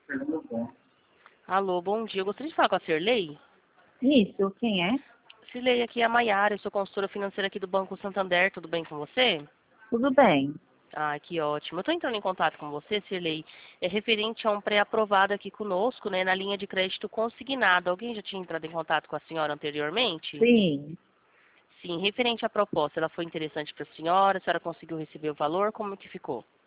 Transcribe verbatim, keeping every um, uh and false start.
Alô, bom dia. Eu gostaria de falar com a Cirlei. Isso, quem é? Cirlei, aqui é a Maiara, eu sou consultora financeira aqui do Banco Santander. Tudo bem com você? Tudo bem. Ah, que ótimo. Eu estou entrando em contato com você, Cirlei, é referente a um pré-aprovado aqui conosco, né, na linha de crédito consignado. Alguém já tinha entrado em contato com a senhora anteriormente? Sim. Sim, referente à proposta, ela foi interessante para a senhora? A senhora conseguiu receber o valor? Como que ficou?